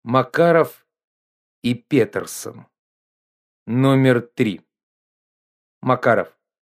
Макаров и Петерсон. Номер 3. Макаров.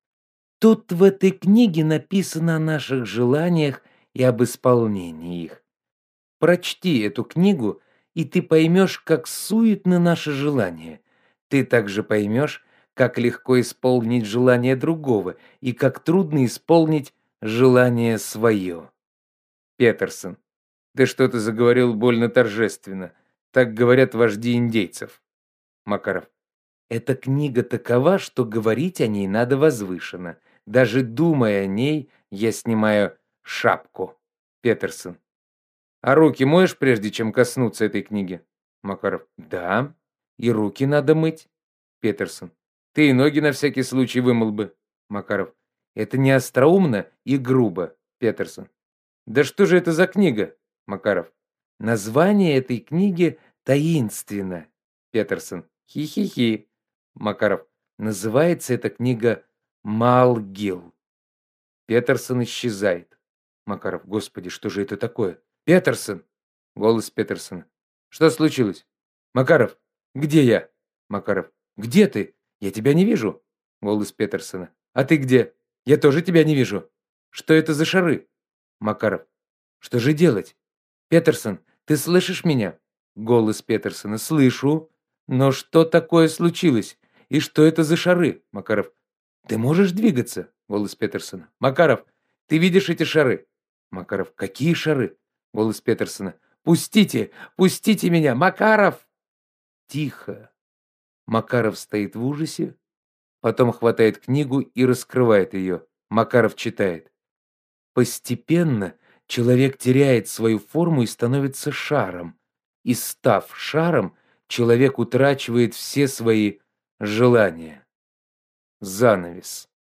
Тут в этой книге написано о наших желаниях и об исполнении их. Прочти эту книгу, и ты поймешь, как суетны наши желания. Ты также поймешь, как легко исполнить желание другого и как трудно исполнить желание свое. Петерсон. Ты что-то заговорил больно торжественно. Так говорят вожди индейцев. Макаров. Эта книга такова, что говорить о ней надо возвышенно. Даже думая о ней, я снимаю шапку. Петерсон. А руки моешь, прежде чем коснуться этой книги? Макаров. Да. И руки надо мыть. Петерсон. Ты и ноги на всякий случай вымыл бы. Макаров. Это не остроумно и грубо. Петерсон. Да что же это за книга? Макаров. Название этой книги таинственно. Петерсон. Хи-хи-хи. Макаров. Называется эта книга Малгил. Петерсон исчезает. Макаров. Господи, что же это такое? Петерсон. Голос Петерсона. Что случилось? Макаров. Где я? Макаров. Где ты? Я тебя не вижу. Голос Петерсона. А ты где? Я тоже тебя не вижу. Что это за шары? Макаров. Что же делать? Петерсон, ты слышишь меня? Голос Петерсона. Слышу. Но что такое случилось? И что это за шары? Макаров. Ты можешь двигаться? Голос Петерсона. Макаров, ты видишь эти шары? Макаров. Какие шары? Голос Петерсона. Пустите! Пустите меня! Макаров! Тихо. Макаров стоит в ужасе, потом хватает книгу и раскрывает ее. Макаров читает. Постепенно человек теряет свою форму и становится шаром. И став шаром, человек утрачивает все свои желания. Занавес.